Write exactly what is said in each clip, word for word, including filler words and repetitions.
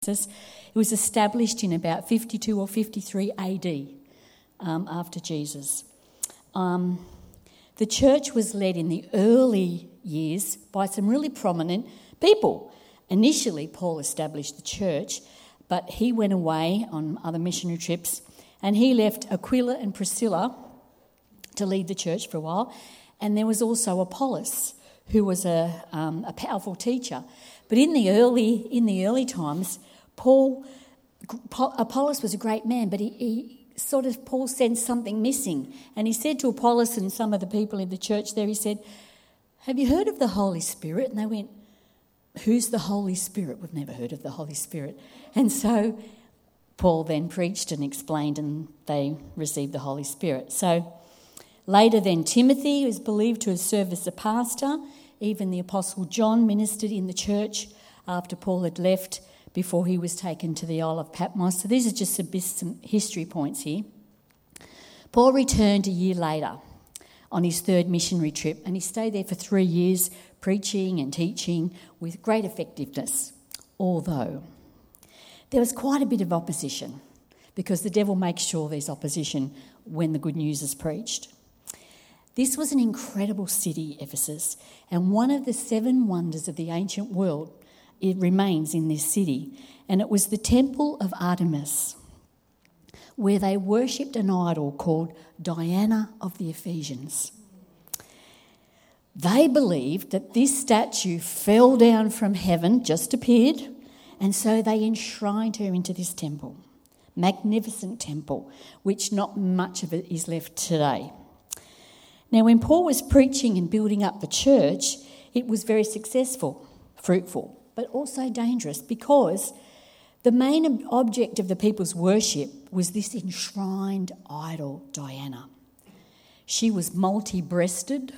It was established in about fifty-two or fifty-three A D um, after Jesus. Um, the church was led in the early years by some really prominent people. Initially, Paul established the church, but he went away on other missionary trips and he left Aquila and Priscilla to lead the church for a while. And there was also Apollos, who was a, um, a powerful teacher. But in the early in the early times, Paul, Apollos was a great man, but he, he sort of, Paul sensed something missing. And he said to Apollos and some of the people in the church there, he said, "Have you heard of the Holy Spirit?" And they went, "Who's the Holy Spirit? We've never heard of the Holy Spirit." And so Paul then preached and explained, and they received the Holy Spirit. So later then, Timothy was believed to have served as a pastor. Even the Apostle John ministered in the church after Paul had left, before he was taken to the Isle of Patmos. So these are just some, some history points here. Paul returned a year later on his third missionary trip, and he stayed there for three years preaching and teaching with great effectiveness, although there was quite a bit of opposition, because the devil makes sure there's opposition when the good news is preached. This was an incredible city, Ephesus, and one of the seven wonders of the ancient world. It remains in this city, and it was the temple of Artemis, where they worshipped an idol called Diana of the Ephesians. They believed that this statue fell down from heaven, just appeared, and so they enshrined her into this temple, magnificent temple, which not much of it is left today. Now, when Paul was preaching and building up the church, it was very successful, fruitful, but also dangerous, because the main object of the people's worship was this enshrined idol, Diana. She was multi-breasted,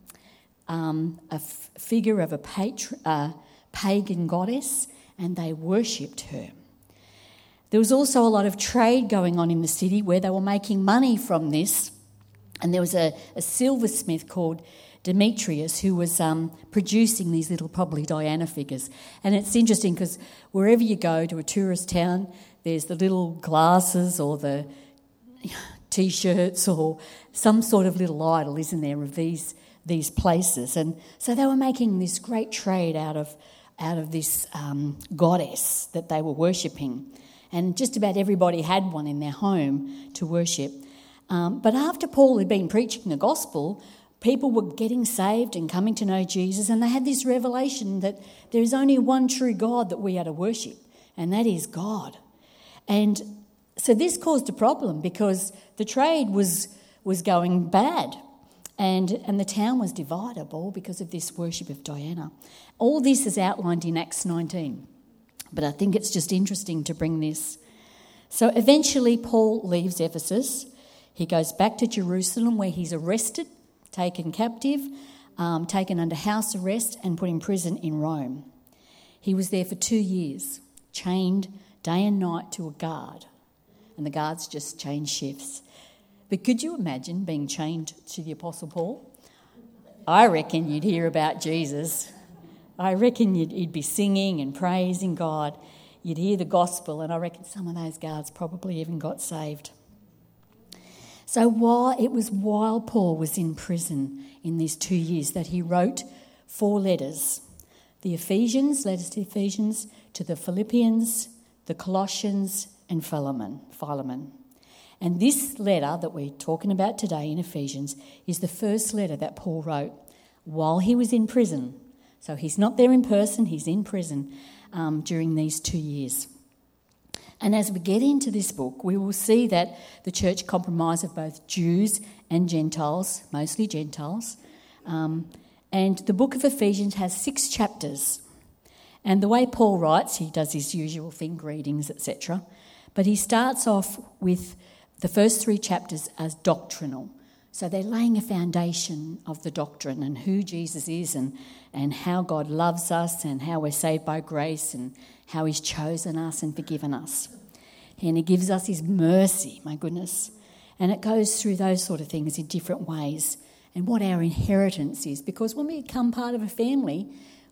um, a f- figure of a patri- uh, pagan goddess, and they worshipped her. There was also a lot of trade going on in the city where they were making money from this, and there was a, a silversmith called Demetrius, who was um, producing these little, probably Diana figures. And it's interesting because wherever you go to a tourist town, there's the little glasses or the T-shirts or some sort of little idol, isn't there, of these these places. And so they were making this great trade out of out of this um, goddess that they were worshipping. And just about everybody had one in their home to worship. Um, but after Paul had been preaching the gospel, people were getting saved and coming to know Jesus, and they had this revelation that there is only one true God that we are to worship, and that is God. And so this caused a problem, because the trade was was going bad, and, and the town was dividable because of this worship of Diana. All this is outlined in Acts nineteen, but I think it's just interesting to bring this. So eventually Paul leaves Ephesus. He goes back to Jerusalem, where he's arrested, taken captive, um, taken under house arrest and put in prison in Rome. He was there for two years, chained day and night to a guard, and the guards just changed shifts. But could you imagine being chained to the Apostle Paul? I reckon you'd hear about Jesus. I reckon you'd, you'd be singing and praising God. You'd hear the gospel, and I reckon some of those guards probably even got saved. So while it was while Paul was in prison in these two years that he wrote four letters: the Ephesians, letters to the Ephesians, to the Philippians, the Colossians, and Philemon. Philemon. And this letter that we're talking about today in Ephesians is the first letter that Paul wrote while he was in prison. So he's not there in person, he's in prison um, during these two years. And as we get into this book, we will see that the church comprised of both Jews and Gentiles, mostly Gentiles. Um, and the book of Ephesians has six chapters. And the way Paul writes, he does his usual thing, greetings, et cetera. But he starts off with the first three chapters as doctrinal. So they're laying a foundation of the doctrine and who Jesus is, and, and how God loves us, and how we're saved by grace, and how he's chosen us and forgiven us. And he gives us his mercy, my goodness. And it goes through those sort of things in different ways, and what our inheritance is. Because when we become part of a family,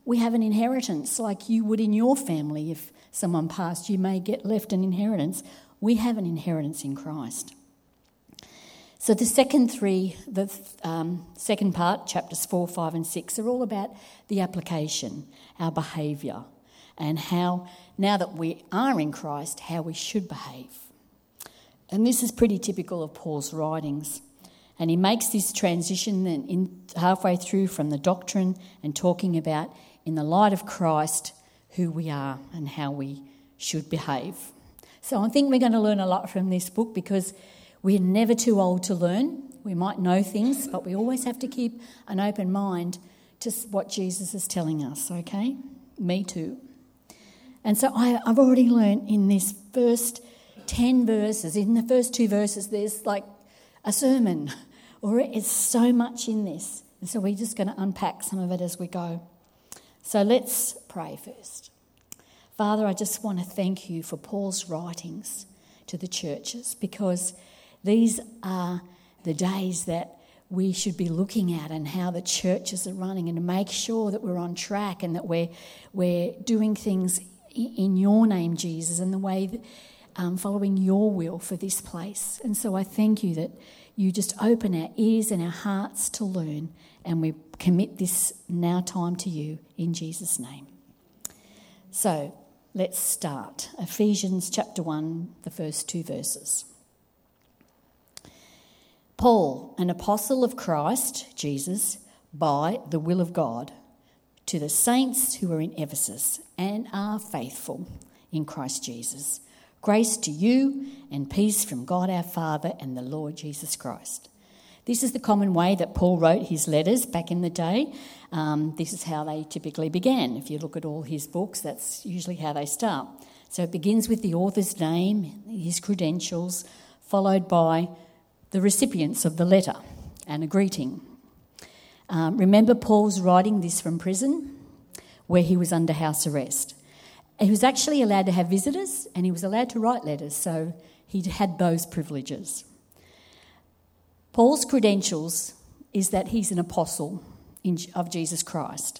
we have an inheritance like you would in your family. If someone passed, you may get left an inheritance. We have an inheritance in Christ. So the second three, the um, second part, chapters four, five and six, are all about the application, our behaviour, and how, now that we are in Christ, how we should behave. And this is pretty typical of Paul's writings. And he makes this transition then in halfway through from the doctrine and talking about, in the light of Christ, who we are and how we should behave. So I think we're going to learn a lot from this book, because we're never too old to learn. We might know things, but we always have to keep an open mind to what Jesus is telling us, okay? Me too. And so I, I've already learned in this first ten verses, in the first two verses, there's like a sermon, or it's so much in this. And so we're just going to unpack some of it as we go. So let's pray first. Father, I just want to thank you for Paul's writings to the churches, because these are the days that we should be looking at, and how the churches are running, and to make sure that we're on track and that we're, we're doing things in your name, Jesus, and the way that um, following your will for this place. And so I thank you that you just open our ears and our hearts to learn, and we commit this now time to you in Jesus' name. So let's start. Ephesians chapter one, the first two verses. Paul, an apostle of Christ Jesus, by the will of God, to the saints who are in Ephesus and are faithful in Christ Jesus. Grace to you and peace from God our Father and the Lord Jesus Christ. This is the common way that Paul wrote his letters back in the day. Um, this is how they typically began. If you look at all his books, that's usually how they start. So it begins with the author's name, his credentials, followed by the recipients of the letter and a greeting. Um, remember, Paul's writing this from prison, where he was under house arrest. He was actually allowed to have visitors, and he was allowed to write letters, so he had those privileges. Paul's credentials is that he's an apostle in, of Jesus Christ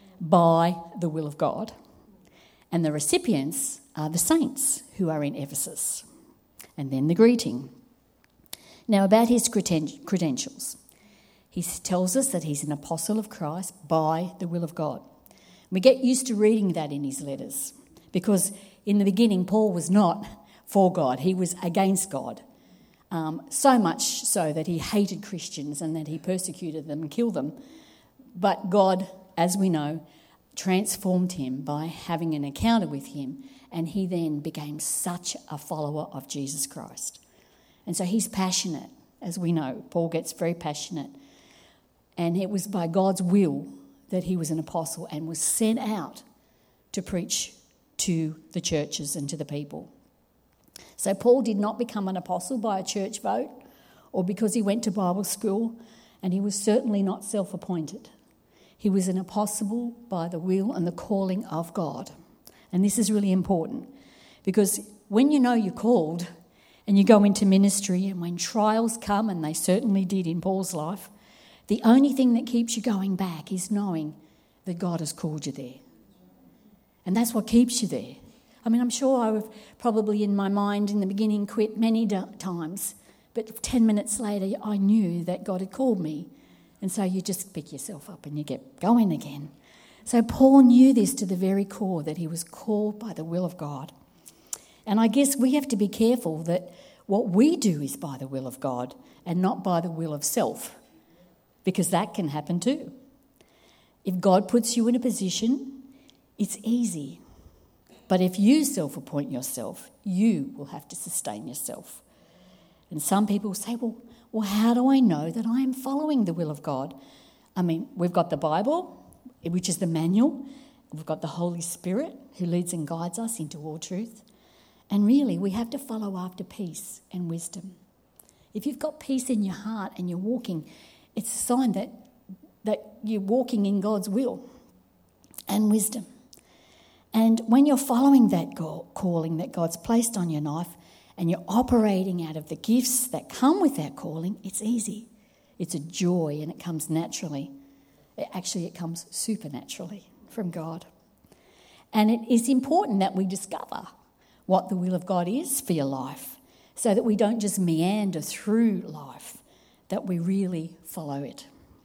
by the will of God. And the recipients are the saints who are in Ephesus. And then the greeting. Now, about his creden- credentials, he tells us that he's an apostle of Christ by the will of God. We get used to reading that in his letters, because in the beginning, Paul was not for God. He was against God, um, so much so that he hated Christians and that he persecuted them and killed them. But God, as we know, transformed him by having an encounter with him, and he then became such a follower of Jesus Christ. And so he's passionate, as we know. Paul gets very passionate. And it was by God's will that he was an apostle and was sent out to preach to the churches and to the people. So Paul did not become an apostle by a church vote or because he went to Bible school, and he was certainly not self-appointed. He was an apostle by the will and the calling of God. And this is really important, because when you know you're called and you go into ministry, and when trials come, and they certainly did in Paul's life, the only thing that keeps you going back is knowing that God has called you there. And that's what keeps you there. I mean, I'm sure I would probably in my mind in the beginning quit many times, but ten minutes later I knew that God had called me. And so you just pick yourself up and you get going again. So Paul knew this to the very core, that he was called by the will of God. And I guess we have to be careful that what we do is by the will of God and not by the will of self, because that can happen too. If God puts you in a position, it's easy. But if you self-appoint yourself, you will have to sustain yourself. And some people say, well, well, how do I know that I am following the will of God? I mean, we've got the Bible, which is the manual. We've got the Holy Spirit, who leads and guides us into all truth. And really, we have to follow after peace and wisdom. If you've got peace in your heart and you're walking, it's a sign that, that you're walking in God's will and wisdom. And when you're following that calling that God's placed on your life, and you're operating out of the gifts that come with that calling, it's easy. It's a joy, and it comes naturally. It, actually, it comes supernaturally. from God. And it is important that we discover what the will of God is for your life so that we don't just meander through life, that we really follow it.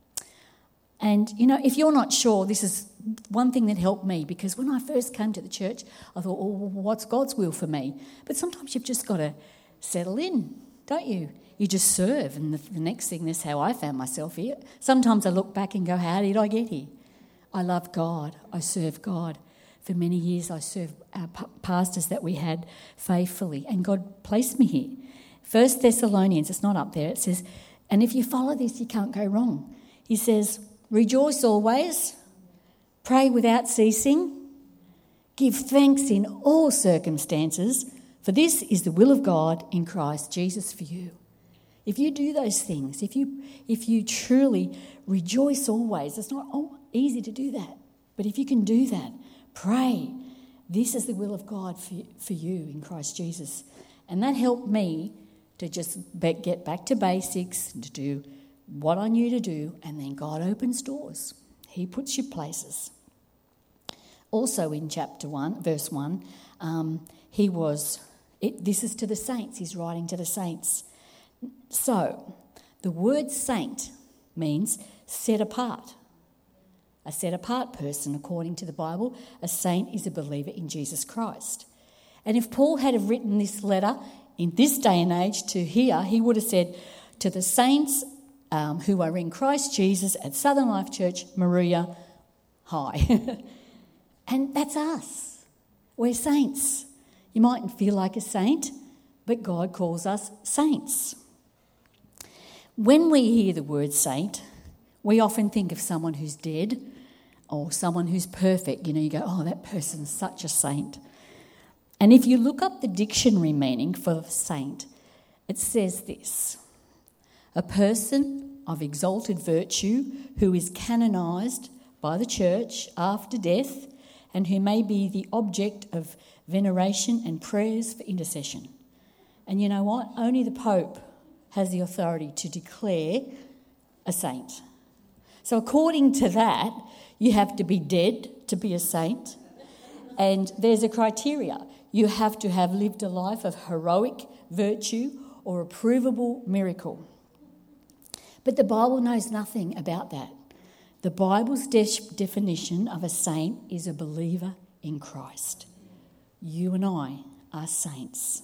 And, you know, if you're not sure, this is one thing that helped me, because when I first came to the church, I thought, oh, what's God's will for me? But sometimes you've just got to settle in, don't you? You just serve, and the, the next thing, that's how I found myself here. Sometimes I look back and go, how did I get here? I love God. I serve God. For many years I served our pastors that we had faithfully, and God placed me here. First Thessalonians, it's not up there, it says, and if you follow this, you can't go wrong. He says, rejoice always, pray without ceasing, give thanks in all circumstances, for this is the will of God in Christ Jesus for you. If you do those things, if you if you truly rejoice always, it's not easy to do that, but if you can do that, pray, this is the will of God for, for you in Christ Jesus. And that helped me to just get back to basics, to do what I knew to do, and then God opens doors. He puts you places. Also in chapter one, verse one, um, he was, it, this is to the saints, he's writing to the saints. So, the word saint means set apart. A set apart person, according to the Bible, a saint is a believer in Jesus Christ. And if Paul had have written this letter in this day and age to here, he would have said, to the saints um, who are in Christ Jesus at Southern Life Church, Maria, hi. And that's us. We're saints. You mightn't feel like a saint, but God calls us saints. When we hear the word saint, we often think of someone who's dead or someone who's perfect. You know, you go, oh, that person's such a saint. And if you look up the dictionary meaning for saint, it says this: a person of exalted virtue who is canonised by the church after death and who may be the object of veneration and prayers for intercession. And you know what? Only the Pope has the authority to declare a saint. So according to that, you have to be dead to be a saint. And there's a criteria. You have to have lived a life of heroic virtue or a provable miracle. But the Bible knows nothing about that. The Bible's de- definition of a saint is a believer in Christ. You and I are saints.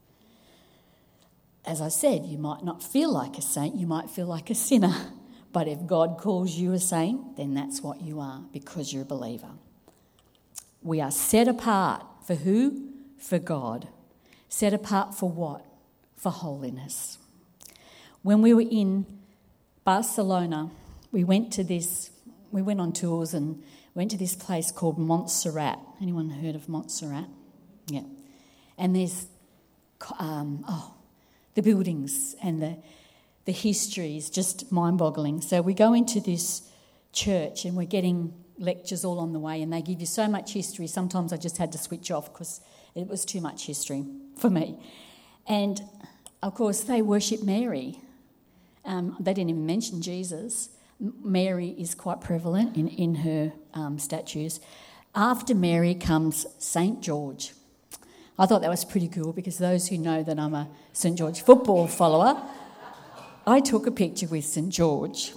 As I said, you might not feel like a saint, you might feel like a sinner. But if God calls you a saint, then that's what you are, because you're a believer. We are set apart for who? For God. Set apart for what? For holiness. When we were in Barcelona, we went to this, we went on tours and went to this place called Montserrat. Anyone heard of Montserrat? Yeah. And there's, um, oh, the buildings and the the history is just mind-boggling. So we go into this church and we're getting lectures all on the way, and they give you so much history. Sometimes I just had to switch off because it was too much history for me. And, of course, they worship Mary. Um, they didn't even mention Jesus. Mary is quite prevalent in, in her um, statues. After Mary comes Saint George. I thought that was pretty cool, because those who know that I'm a Saint George football follower, I took a picture with Saint George.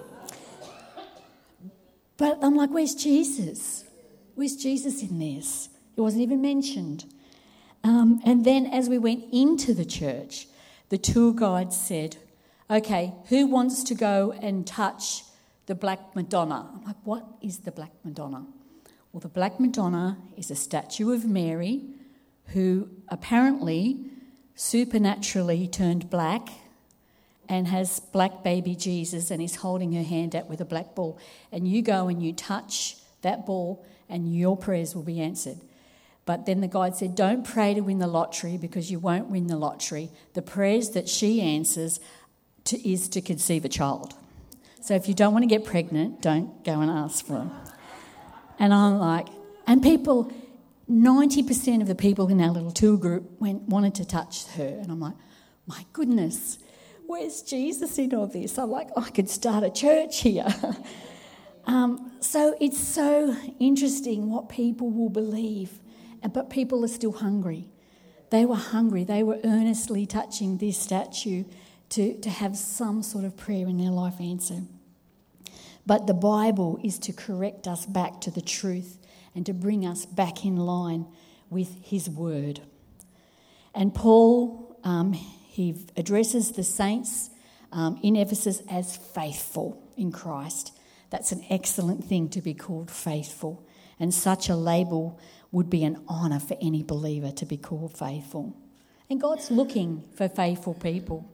But I'm like, where's Jesus? Where's Jesus in this? It wasn't even mentioned. Um, and then as we went into the church, the tour guide said, okay, who wants to go and touch the Black Madonna? I'm like, what is the Black Madonna? Well, the Black Madonna is a statue of Mary who apparently supernaturally turned black and has black baby Jesus and is holding her hand out with a black ball. And you go and you touch that ball and your prayers will be answered. But then the guide said, don't pray to win the lottery, because you won't win the lottery. The prayers that she answers to, is to conceive a child. So if you don't want to get pregnant, don't go and ask for it. And I'm like, and people, ninety percent of the people in our little tour group went wanted to touch her. And I'm like, my goodness, where's Jesus in all this? I'm like, oh, I could start a church here. Um, so it's so interesting what people will believe, but people are still hungry. They were hungry. They were earnestly touching this statue to, to have some sort of prayer in their life answered. But the Bible is to correct us back to the truth and to bring us back in line with his word. And Paul, um, he addresses the saints um, in Ephesus as faithful in Christ. That's an excellent thing to be called faithful. And such a label would be an honour for any believer to be called faithful. And God's looking for faithful people.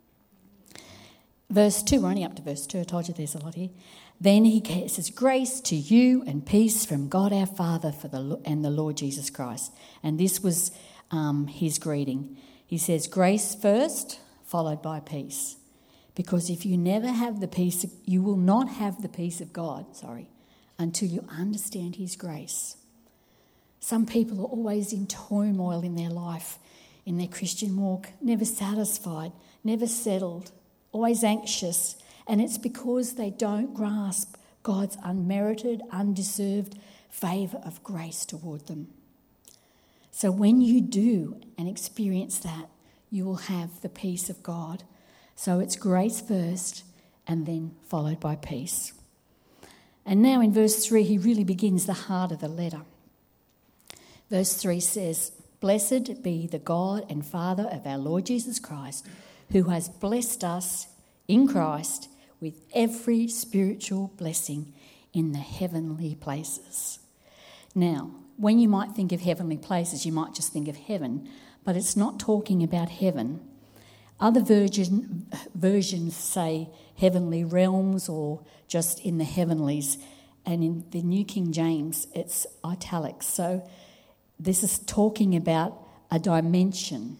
Verse two, we're only up to verse two, I told you there's a lot here. Then he says, grace to you and peace from God our Father for the and the Lord Jesus Christ. And this was um, his greeting. He says, grace first, followed by peace. Because if you never have the peace, you will not have the peace of God, sorry, until you understand his grace. Some people are always in turmoil in their life, in their Christian walk, never satisfied, never settled, always anxious, and it's because they don't grasp God's unmerited, undeserved favour of grace toward them. So when you do and experience that, you will have the peace of God. So it's grace first and then followed by peace. And now in verse three, he really begins the heart of the letter. Verse three says, blessed be the God and Father of our Lord Jesus Christ, who has blessed us in Christ with every spiritual blessing in the heavenly places. Now, when you might think of heavenly places, you might just think of heaven, but it's not talking about heaven. Other version, versions say heavenly realms or just in the heavenlies. And in the New King James, it's italics. So this is talking about a dimension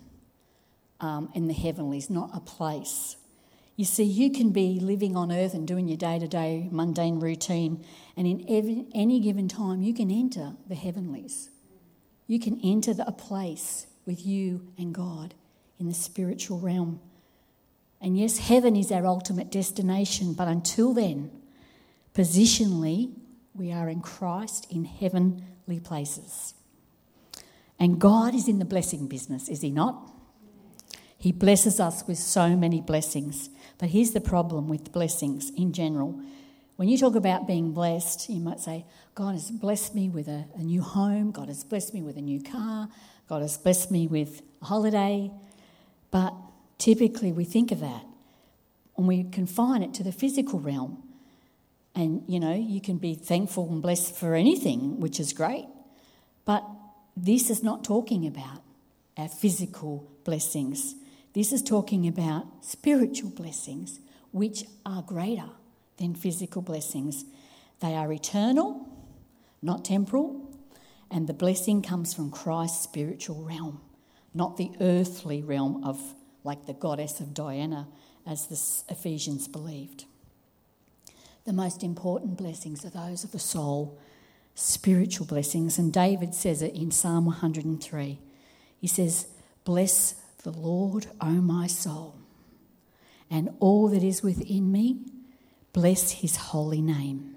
um, in the heavenlies, not a place. You see, you can be living on earth and doing your day-to-day mundane routine, and in every, any given time you can enter the heavenlies. You can enter the, a place with you and God in the spiritual realm. And yes, heaven is our ultimate destination, but until then, positionally, we are in Christ in heavenly places. And God is in the blessing business, is he not? He blesses us with so many blessings. But here's the problem with blessings in general. When you talk about being blessed, you might say, God has blessed me with a, a new home, God has blessed me with a new car, God has blessed me with a holiday. But typically we think of that and we confine it to the physical realm. And, you know, you can be thankful and blessed for anything, which is great. But this is not talking about our physical blessings. This is talking about spiritual blessings, which are greater than physical blessings. They are eternal, not temporal, and the blessing comes from Christ's spiritual realm, not the earthly realm of, like the goddess of Diana, as the Ephesians believed. The most important blessings are those of the soul, spiritual blessings, and David says it in Psalm one hundred three. He says, bless the Lord, O my soul, and all that is within me, bless his holy name.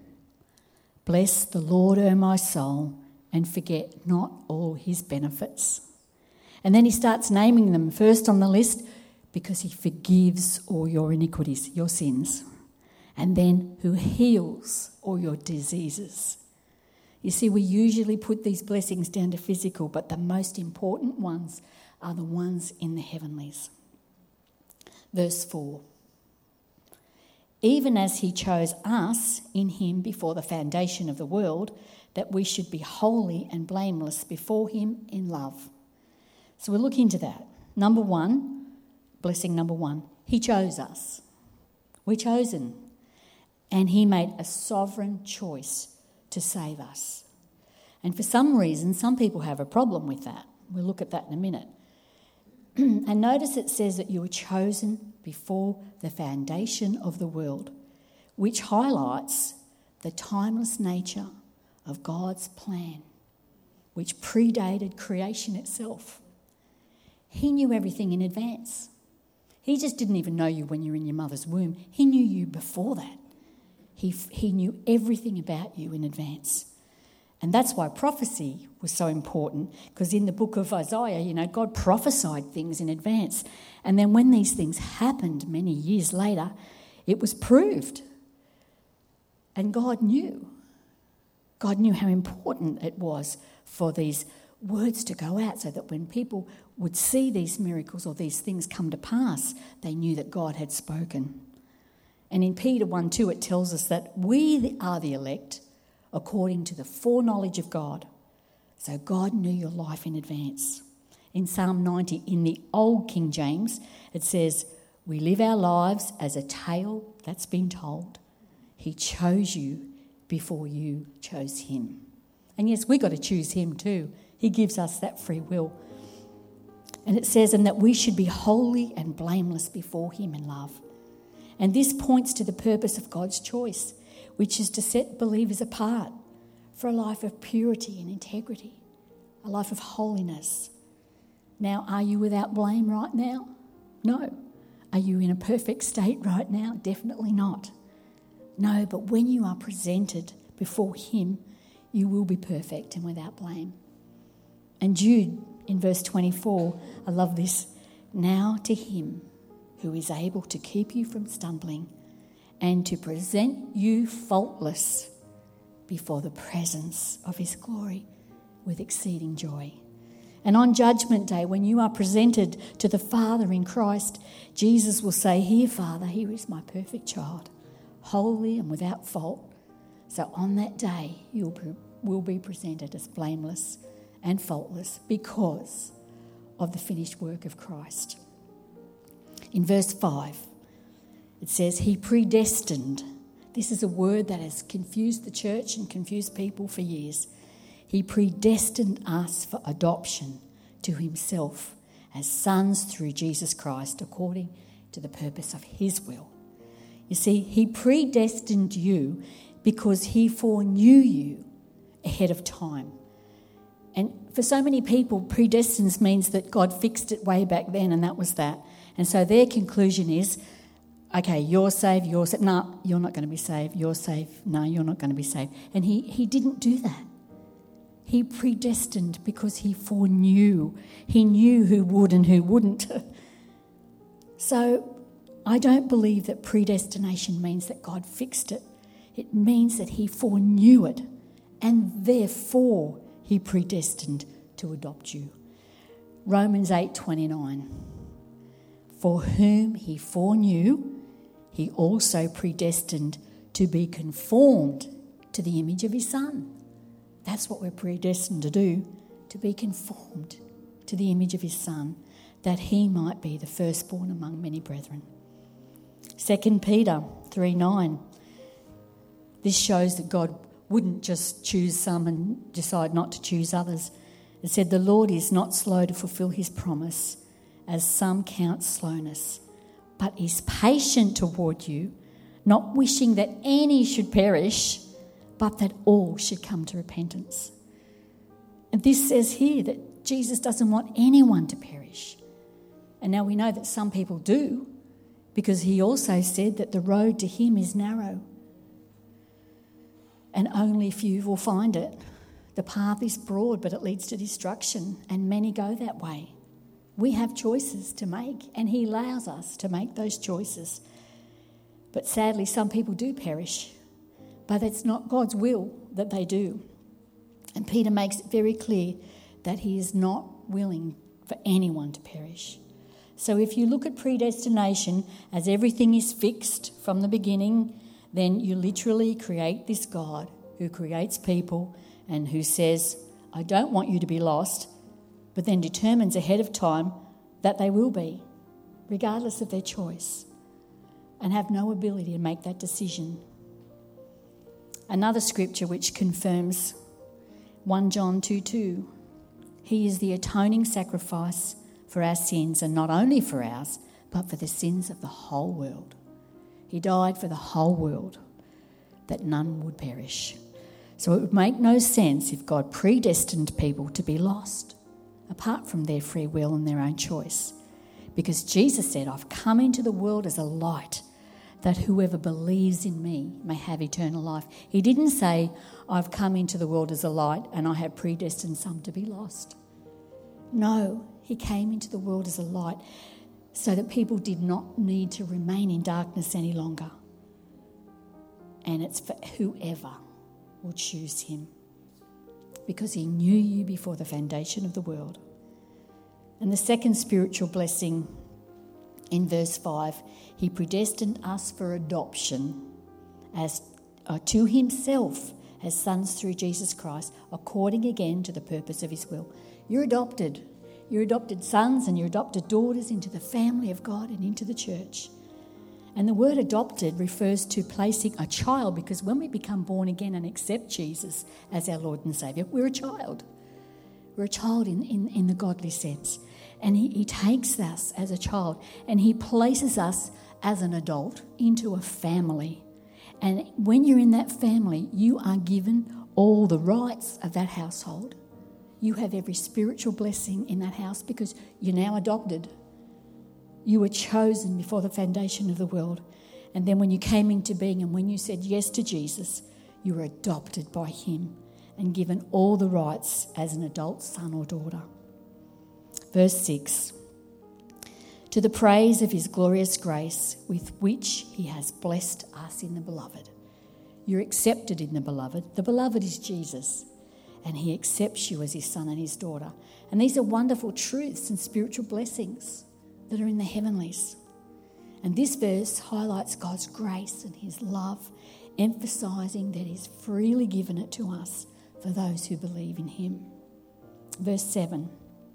Bless the Lord, O my soul, and forget not all his benefits. And then he starts naming them first on the list because he forgives all your iniquities, your sins, and then who heals all your diseases. You see, we usually put these blessings down to physical, but the most important ones are the ones in the heavenlies. Verse four. Even as he chose us in him before the foundation of the world, that we should be holy and blameless before him in love. So we'll look into that. Number one, blessing number one, he chose us. We're chosen. And he made a sovereign choice to save us. And for some reason, some people have a problem with that. We'll look at that in a minute. And notice it says that you were chosen before the foundation of the world, which highlights the timeless nature of God's plan, which predated creation itself. He knew everything in advance. He just didn't even know you when you were in your mother's womb. He knew you before that. He He, he knew everything about you in advance. And that's why prophecy was so important, because in the book of Isaiah, you know, God prophesied things in advance. And then when these things happened many years later, it was proved. And God knew. God knew how important it was for these words to go out, so that when people would see these miracles or these things come to pass, they knew that God had spoken. And in Peter one two, it tells us that we are the elect according to the foreknowledge of God. So God knew your life in advance. In Psalm ninety, in the old King James, it says, we live our lives as a tale that's been told. He chose you before you chose him. And yes, we've got to choose him too. He gives us that free will. And it says, and that we should be holy and blameless before him in love. And this points to the purpose of God's choice, which is to set believers apart for a life of purity and integrity, a life of holiness. Now, are you without blame right now? No. Are you in a perfect state right now? Definitely not. No, but when you are presented before him, you will be perfect and without blame. And Jude, in verse twenty-four, I love this. Now to him who is able to keep you from stumbling and to present you faultless before the presence of his glory with exceeding joy. And on Judgment Day, when you are presented to the Father in Christ, Jesus will say, here, Father, here is my perfect child, holy and without fault. So on that day, you will be presented as blameless and faultless because of the finished work of Christ. In verse five, it says, he predestined. This is a word that has confused the church and confused people for years. He predestined us for adoption to himself as sons through Jesus Christ according to the purpose of his will. You see, he predestined you because he foreknew you ahead of time. And for so many people, predestines means that God fixed it way back then and that was that. And so their conclusion is, okay, you're saved, you're saved. No, you're not going to be saved. You're saved. No, you're not going to be saved. And he, he didn't do that. He predestined because he foreknew. He knew who would and who wouldn't. So I don't believe that predestination means that God fixed it. It means that he foreknew it and therefore he predestined to adopt you. Romans eight twenty-nine. For whom he foreknew, he also predestined to be conformed to the image of his Son. That's what we're predestined to do, to be conformed to the image of his Son, that he might be the firstborn among many brethren. Second Peter three nine. This shows that God wouldn't just choose some and decide not to choose others. It said, the Lord is not slow to fulfill his promise, as some count slowness, but is patient toward you, not wishing that any should perish, but that all should come to repentance. And this says here that Jesus doesn't want anyone to perish. And now we know that some people do, because he also said that the road to him is narrow, and only few will find it. The path is broad, but it leads to destruction, and many go that way. We have choices to make, and he allows us to make those choices. But sadly, some people do perish, but it's not God's will that they do. And Peter makes it very clear that he is not willing for anyone to perish. So if you look at predestination as everything is fixed from the beginning, then you literally create this God who creates people and who says, I don't want you to be lost, but then determines ahead of time that they will be, regardless of their choice, and have no ability to make that decision. Another scripture which confirms First John two two, he is the atoning sacrifice for our sins, and not only for ours, but for the sins of the whole world. He died for the whole world, that none would perish. So it would make no sense if God predestined people to be lost, apart from their free will and their own choice. Because Jesus said, I've come into the world as a light, that whoever believes in me may have eternal life. He didn't say, I've come into the world as a light and I have predestined some to be lost. No, he came into the world as a light so that people did not need to remain in darkness any longer. And it's for whoever will choose him, because he knew you before the foundation of the world. And the second spiritual blessing in verse five, he predestined us for adoption as uh, to himself as sons through Jesus Christ, according again to the purpose of his will. You're adopted. You're adopted sons and you're adopted daughters into the family of God and into the church. And the word adopted refers to placing a child, because when we become born again and accept Jesus as our Lord and Saviour, we're a child. We're a child in, in, in the godly sense. And he, he takes us as a child and he places us as an adult into a family. And when you're in that family, you are given all the rights of that household. You have every spiritual blessing in that house because you're now adopted. You were chosen before the foundation of the world. And then when you came into being and when you said yes to Jesus, you were adopted by him and given all the rights as an adult son or daughter. Verse six, to the praise of his glorious grace with which he has blessed us in the beloved. You're accepted in the beloved. The beloved is Jesus, and he accepts you as his son and his daughter. And these are wonderful truths and spiritual blessings that are in the heavenlies. And this verse highlights God's grace and his love, emphasising that he's freely given it to us for those who believe in him. Verse seven.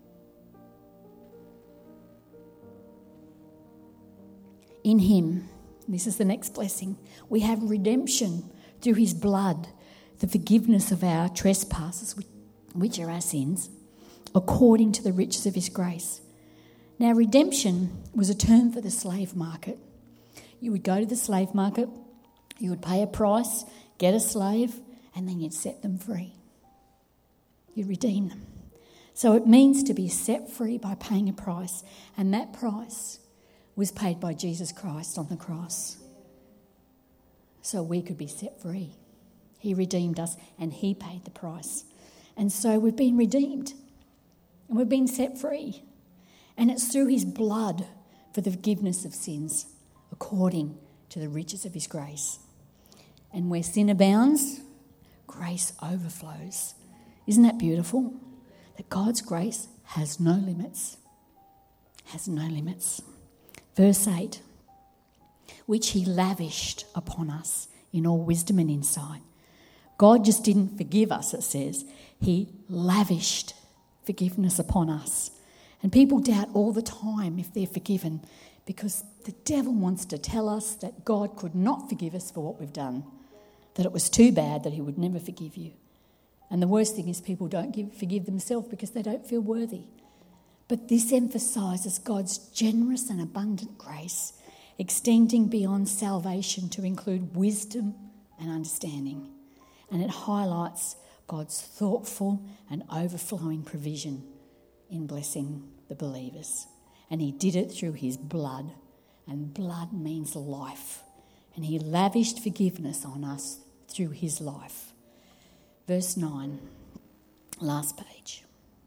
In him, this is the next blessing, we have redemption through his blood, the forgiveness of our trespasses, which are our sins, according to the riches of his grace. Now, redemption was a term for the slave market. You would go to the slave market, you would pay a price, get a slave, and then you'd set them free. You'd redeem them. So it means to be set free by paying a price, and that price was paid by Jesus Christ on the cross so we could be set free. He redeemed us and he paid the price. And so we've been redeemed and we've been set free. And it's through his blood for the forgiveness of sins according to the riches of his grace. And where sin abounds, grace overflows. Isn't that beautiful? That God's grace has no limits. Has no limits. Verse eight, which he lavished upon us in all wisdom and insight. God just didn't forgive us, it says. He lavished forgiveness upon us. And people doubt all the time if they're forgiven because the devil wants to tell us that God could not forgive us for what we've done, that it was too bad, that he would never forgive you. And the worst thing is people don't give, forgive themselves because they don't feel worthy. But this emphasises God's generous and abundant grace, extending beyond salvation to include wisdom and understanding. And it highlights God's thoughtful and overflowing provision in blessing the believers. And he did it through his blood, and blood means life. And he lavished forgiveness on us through his life. Verse nine, last page.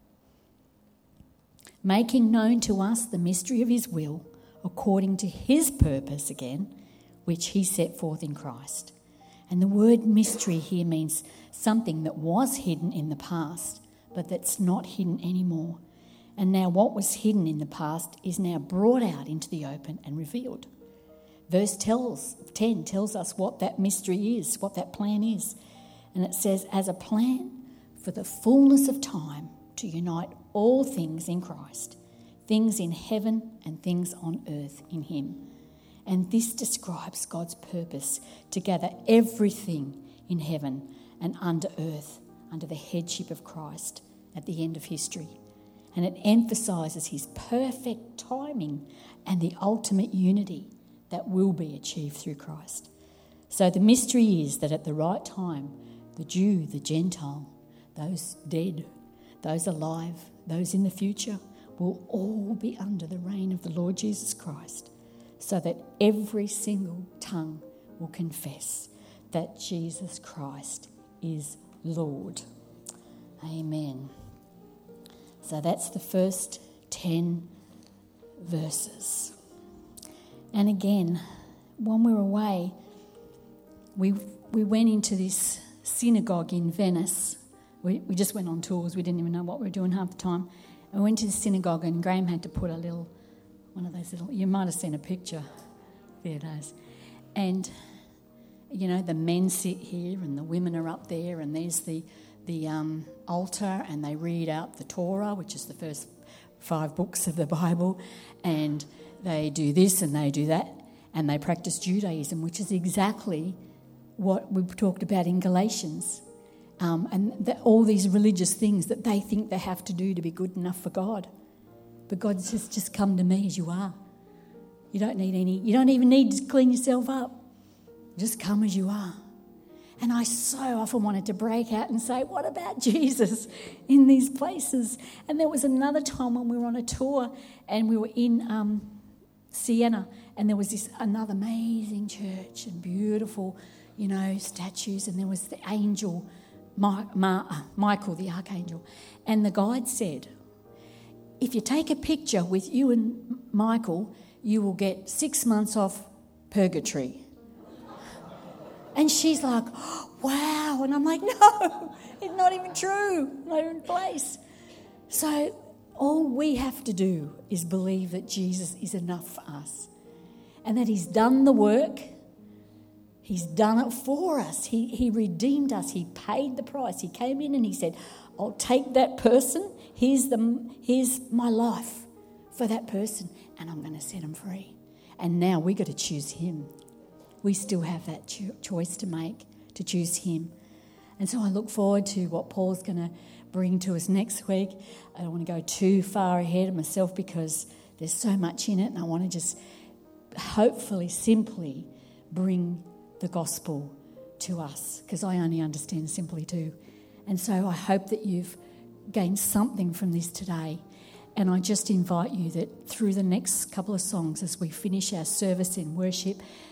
Making known to us the mystery of his will, according to his purpose again, which he set forth in Christ. And the word mystery here means something that was hidden in the past, but that's not hidden anymore. And now what was hidden in the past is now brought out into the open and revealed. Verse tells, ten tells us what that mystery is, what that plan is. And it says, as a plan for the fullness of time to unite all things in Christ, things in heaven and things on earth in him. And this describes God's purpose to gather everything in heaven and under earth under the headship of Christ at the end of history. And it emphasises his perfect timing and the ultimate unity that will be achieved through Christ. So the mystery is that at the right time, the Jew, the Gentile, those dead, those alive, those in the future, will all be under the reign of the Lord Jesus Christ. so that every single tongue will confess that Jesus Christ is Lord. Amen. So that's the first ten verses. And again, when we were away, we we went into this synagogue in Venice. We, we just went on tours. We didn't even know what we were doing half the time. And we went to the synagogue, and Graham had to put a little, one of those little, you might have seen a picture. There it is. And, you know, the men sit here and the women are up there, and there's the, the um, altar, and they read out the Torah, which is the first five books of the Bible, and they do this and they do that, and they practice Judaism, which is exactly what we talked about in Galatians. Um, and the, all these religious things that they think they have to do to be good enough for God. But God says, just come to me as you are. You don't need any, you don't even need to clean yourself up. Just come as you are. And I so often wanted to break out and say, what about Jesus in these places? And there was another time when we were on a tour and we were in um, Siena, and there was this another amazing church and beautiful, you know, statues, and there was the angel, My, Ma, Michael, the archangel. And the guide said, if you take a picture with you and Michael, you will get six months off purgatory. And she's like, oh, wow. And I'm like, no, it's not even true. Not even place. So all we have to do is believe that Jesus is enough for us and that he's done the work. He's done it for us. He, he redeemed us. He paid the price. He came in and he said, I'll take that person. Here's, the, here's my life for that person, and I'm going to set him free. And now we got to choose him. We still have that cho- choice to make, to choose him. And so I look forward to what Paul's going to bring to us next week. I don't want to go too far ahead of myself because there's so much in it, and I want to just hopefully simply bring the gospel to us, because I only understand simply too. And so I hope that you've gained something from this today. And I just invite you that through the next couple of songs, as we finish our service in worship,